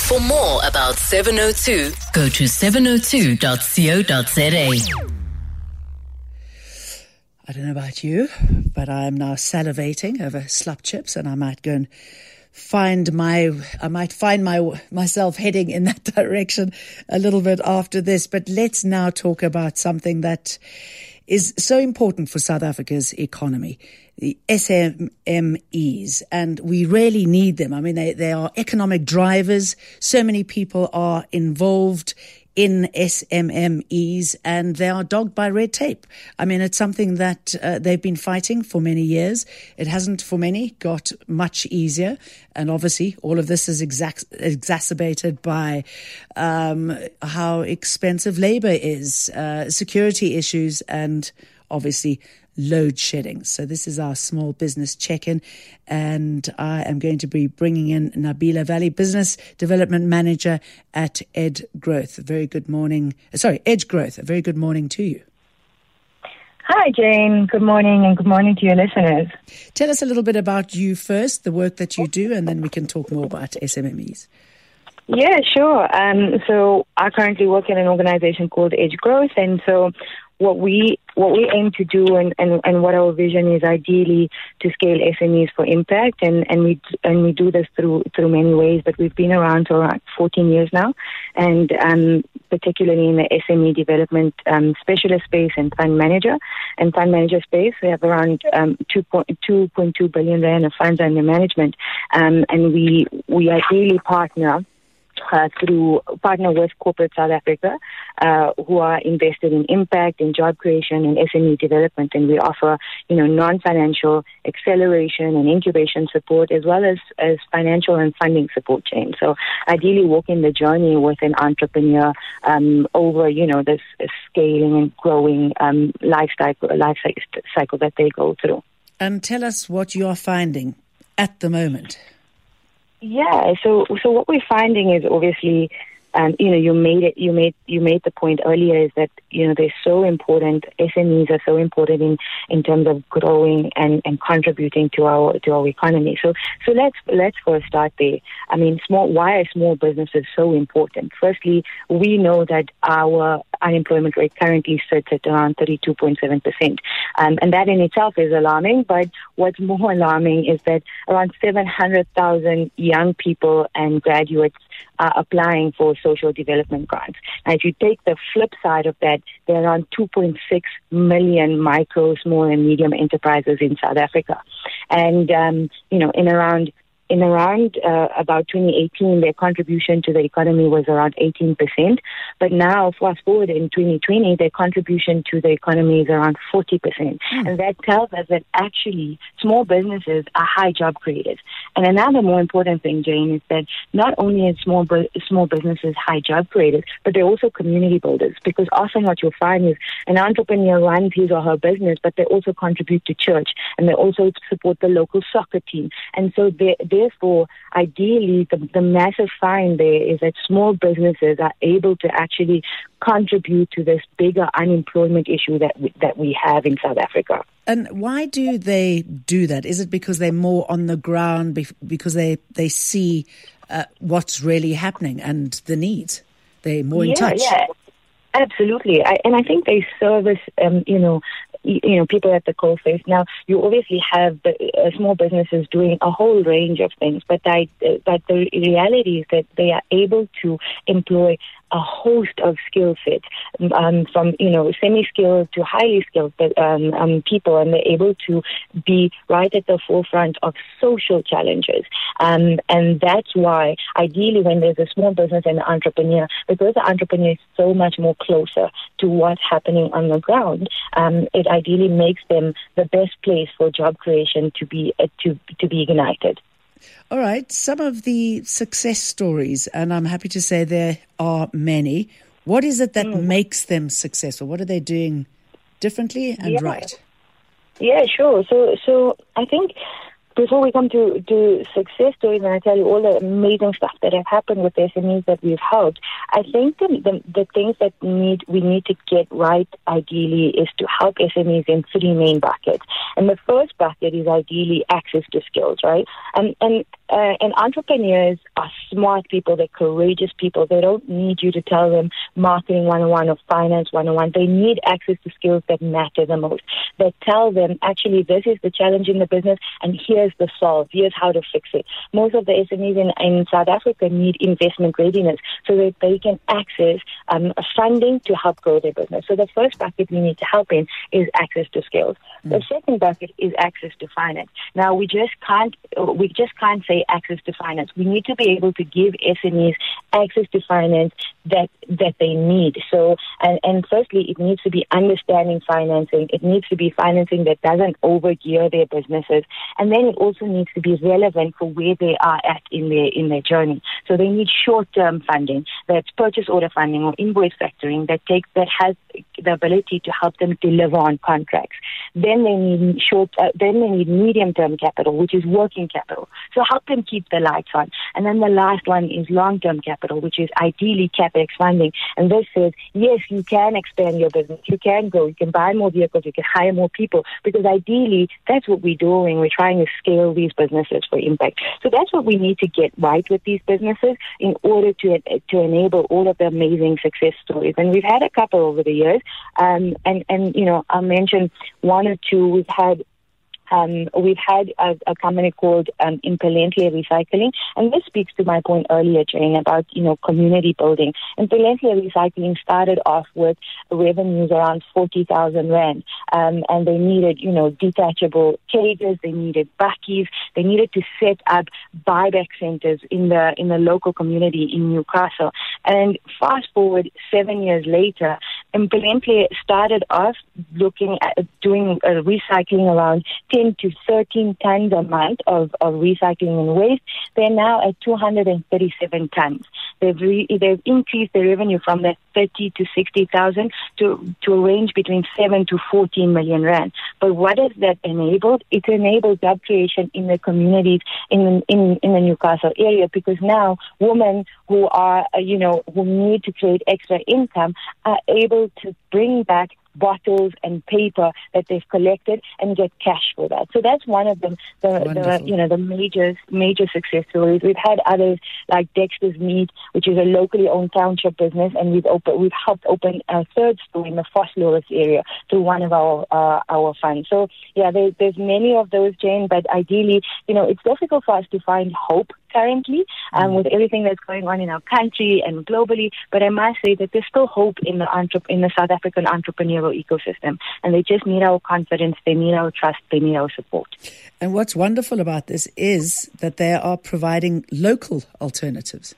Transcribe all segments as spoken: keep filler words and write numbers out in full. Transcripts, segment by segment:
For more about seven oh two, go to seven oh two dot co dot za. I don't know about you, but I am now salivating over slop chips, and I might go and find my, I might find my myself heading in that direction a little bit after this. But let's now talk about something that is so important for South Africa's economy, the S M M Es, and we really need them. I mean, they, they are economic drivers. So many people are involved in S M M Es, and they are dogged by red tape. I mean, it's something that uh, they've been fighting for many years. It hasn't, for many, got much easier. And obviously, all of this is exac- exacerbated by um, how expensive labor is, uh, security issues, and obviously load shedding. So this is our small business check-in, and I am going to be bringing in Nabila Valley, Business Development Manager at Ed Growth. A very good morning. Sorry, Edge Growth. A very good morning to you. Hi, Jane. Good morning, and good morning to your listeners. Tell us a little bit about you first, the work that you do, and then we can talk more about S M M Es. Yeah, sure. Um, so I currently work in an organization called Edge Growth, and so what we what we aim to do and, and, and what our vision is ideally to scale S M Es for impact, and, and we and we do this through through many ways. But we've been around for around fourteen years now, and um, particularly in the S M E development um, specialist space and fund manager and fund manager space, we have around um, two point two billion rand of funds under management, um, and we we ideally partner. Uh, through partner with corporate South Africa, uh, who are invested in impact, in job creation, and S M E development, and we offer, you know, non-financial acceleration and incubation support, as well as as financial and funding support chain. So, ideally, walking the journey with an entrepreneur um, over, you know, this scaling and growing um, life cycle, life cycle that they go through. And tell us what you are finding at the moment. Yeah, so so what we're finding is obviously, um, you know, you made it, you made you made the point earlier is that, you know, they're so important. S M Es are so important in, in terms of growing and, and contributing to our to our economy. So so let's let's first start there. I mean, small why are small businesses so important? Firstly, we know that our unemployment rate currently sits at around thirty-two point seven percent. Um, and that in itself is alarming, but what's more alarming is that around seven hundred thousand young people and graduates are applying for social development grants. Now, if you take the flip side of that, there are around two point six million micro, small, and medium enterprises in South Africa. And, um, you know, in around In around uh, about twenty eighteen, their contribution to the economy was around eighteen percent. But now, fast forward in twenty twenty, their contribution to the economy is around forty percent. Mm. And that tells us that actually small businesses are high job creators. And another more important thing, Jane, is that not only are small, bu- small businesses high job creators, but they're also community builders. Because often what you'll find is an entrepreneur runs his or her business, but they also contribute to church, and they also support the local soccer team. And so they Therefore, ideally, the, the massive find there is that small businesses are able to actually contribute to this bigger unemployment issue that we, that we have in South Africa. And why do they do that? Is it because they're more on the ground, because they, they see uh, what's really happening and the needs? They're more in yeah, touch? Yeah, absolutely. I, and I think they service, um, you know, you know, people at the coalface. Now, you obviously have the, uh, small businesses doing a whole range of things, but, I, uh, but the reality is that they are able to employ a host of skill sets, um, from, you know, semi-skilled to highly skilled um, um, people, and they're able to be right at the forefront of social challenges. Um, and that's why, ideally, when there's a small business and an entrepreneur, because the entrepreneur is so much more closer to what's happening on the ground, um, it ideally makes them the best place for job creation to be uh, to to be ignited. All right, some of the success stories, and I'm happy to say there are many. What is it that mm. makes them successful? What are they doing differently and yeah. right? Yeah, sure. So, so I think before we come to, to success stories, and I tell you all the amazing stuff that have happened with the S M Es that we've helped, I think the, the, the things that need we need to get right, ideally, is to help S M Es in three main buckets. And the first bucket is ideally access to skills, right? And, and uh, and entrepreneurs are smart people. They're courageous people. They don't need you to tell them marketing one oh one or finance one oh one. They need access to skills that matter the most. That tell them, actually, this is the challenge in the business, and here's the solve. Here's how to fix it. Most of the S M Es in, in South Africa need investment readiness so that they can access um, funding to help grow their business. So the first bucket we need to help in is access to skills. Mm. The second bucket is access to finance. Now, we just can't we just can't say access to finance. We need to be able to give S M Es access to finance that that they need. So, and, and firstly, it needs to be understanding financing. It needs to be financing that doesn't overgear their businesses, and then it also needs to be relevant for where they are at in their in their journey. So they need short-term funding, that's purchase order funding or invoice factoring that takes that has the ability to help them deliver on contracts. Then they need short. Uh, then they need medium-term capital, which is working capital. So help them keep the lights on. And then the last one is long-term capital, which is ideally capex funding. And this says, yes, you can expand your business, you can grow, you can buy more vehicles, you can hire more people, because ideally that's what we're doing. We're trying to scale these businesses for impact. So that's what we need to get right with these businesses in order to to enable all of the amazing success stories. And we've had a couple over the years. Um, and, and, you know, I'll mention one or two. We've had Um, we've had a, a company called um, Impelentile Recycling, and this speaks to my point earlier, Jane, about, you know, community building. Impelentile Recycling started off with revenues around forty thousand rand, um, and they needed, you know, detachable cages, they needed buckies, they needed to set up buyback centers in the in the local community in Newcastle. And fast forward seven years later, Impelentile started off looking at doing uh, recycling around ten to thirteen tons a month of, of recycling and waste. They're now at two hundred thirty-seven tons. They've re, they've increased their revenue from that thirty to sixty thousand to to a range between seven to fourteen million rand. But what has that enabled? It enabled job creation in the communities in in in the Newcastle area, because now women who are uh, you know who need to create extra income are able to bring back bottles and paper that they've collected and get cash for that. So that's one of them, the, the you know the major major success stories. We've had others like Dexter's Meat, which is a locally owned township business, and we've open, we've helped open a third store in the Vosloorus area through one of our uh, our funds. So yeah, there, there's many of those, Jane. But ideally, you know, it's difficult for us to find hope currently um, with everything that's going on in our country and globally. But I must say that there's still hope in the entre- in the South African entrepreneurial ecosystem, and they just need our confidence, they need our trust, they need our support. And what's wonderful about this is that they are providing local alternatives.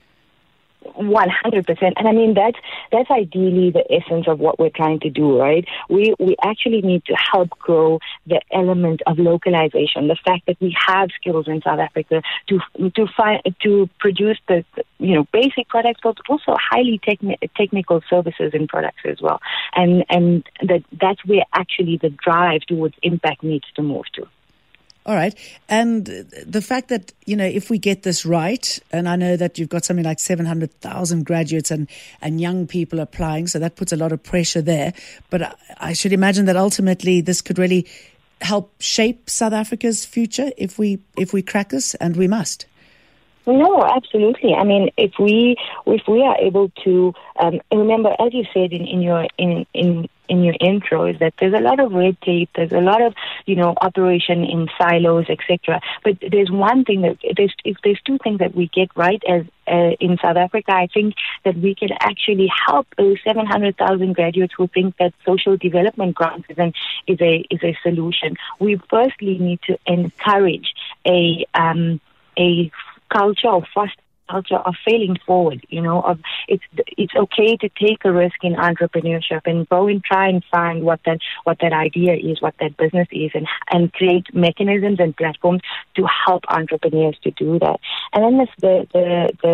one hundred percent. And I mean, that's, that's ideally the essence of what we're trying to do, right? We we actually need to help grow the element of localization, the fact that we have skills in South Africa to to find, to produce the, you know, basic products, but also highly techni- technical services and products as well. And, and that that's where actually the drive towards impact needs to move to. All right. And the fact that, you know, if we get this right, and I know that you've got something like seven hundred thousand graduates and, and young people applying, so that puts a lot of pressure there. But I, I should imagine that ultimately this could really help shape South Africa's future if we if we crack this, and we must. No, absolutely. I mean, if we if we are able to um, remember, as you said in, in your in in in your intro, is that there's a lot of red tape, there's a lot of, you know, operation in silos, et cetera. But there's one thing that there's if there's two things that we get right as uh, in South Africa, I think that we can actually help those seven hundred thousand graduates who think that social development grants is, an, is a is a solution. We firstly need to encourage a um, a culture of fast culture of failing forward, you know, of it's it's okay to take a risk in entrepreneurship and go and try and find what that what that idea is, what that business is, and and create mechanisms and platforms to help entrepreneurs to do that. And then this, the the the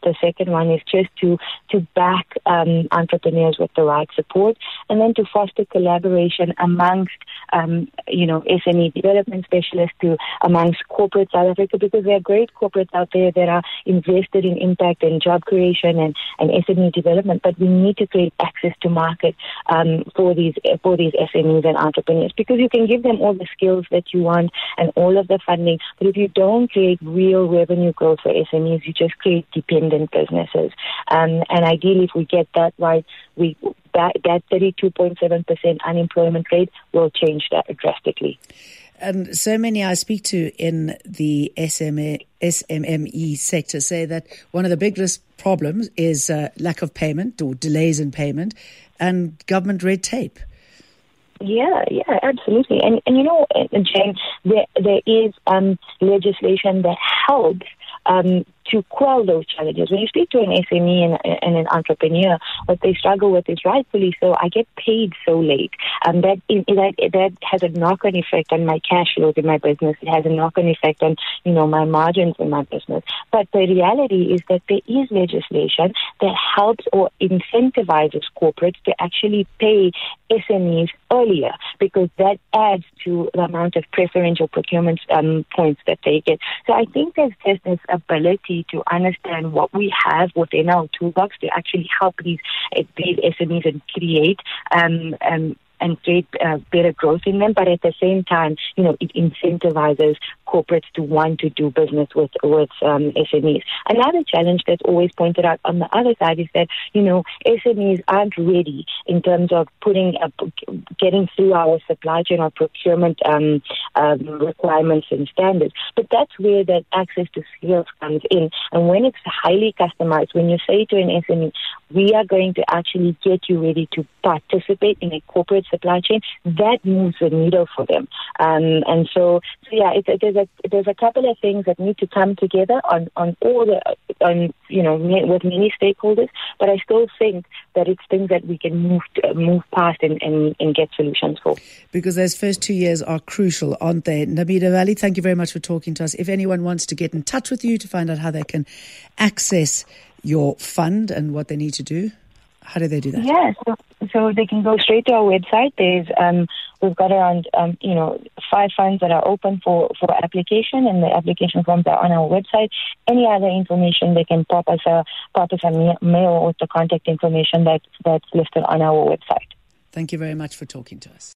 the second one is just to to back um, entrepreneurs with the right support, and then to foster collaboration amongst um, you know S M E development specialists, to amongst corporate South Africa, because there are great corporates out there that are invested in impact and job creation and, and S M E development, but we need to create access to market um, for these for these S M Es and entrepreneurs, because you can give them all the skills that you want and all of the funding, but if you don't create real revenue growth for S M Es, you just create dependent businesses. Um, and ideally, if we get that right, we that, that thirty-two point seven percent unemployment rate will change that drastically. And so many I speak to in the S M M E sector say that one of the biggest problems is uh, lack of payment or delays in payment and government red tape. Yeah, yeah, absolutely. And, and you know, Jane, there, there is um, legislation that helps um, to quell those challenges. When you speak to an S M E and, and an entrepreneur, what they struggle with is rightfully so, I get paid so late. Um, that, in, that that has a knock-on effect on my cash flows in my business. It has a knock-on effect on, you know, my margins in my business. But the reality is that there is legislation that helps or incentivizes corporates to actually pay S M Es earlier, because that adds to the amount of preferential procurement um, points that they get. So I think there's just this ability to understand what we have within our toolbox to actually help these these S M Es and create um, um, and create uh, better growth in them. But at the same time, you know, it incentivizes corporates to want to do business with with um, S M Es. Another challenge that's always pointed out on the other side is that, you know, S M Es aren't ready in terms of putting a, getting through our supply chain or procurement um, um, requirements and standards. But that's where that access to skills comes in. And when it's highly customized, when you say to an S M E, we are going to actually get you ready to participate in a corporate supply chain, that moves the needle for them. Um, and so, so yeah, it's, there's a there's a couple of things that need to come together on, on all the on you know with many stakeholders. But I still think that it's things that we can move to, move past and, and, and get solutions for. Because those first two years are crucial, aren't they? Nabita Valley, thank you very much for talking to us. If anyone wants to get in touch with you to find out how they can access your fund and what they need to do, how do they do that? Yeah, so, so they can go straight to our website. There's um, we've got around um, you know five funds that are open for, for application, and the application forms are on our website. Any other information, they can pop us a pop us a mail with the contact information that that's listed on our website. Thank you very much for talking to us.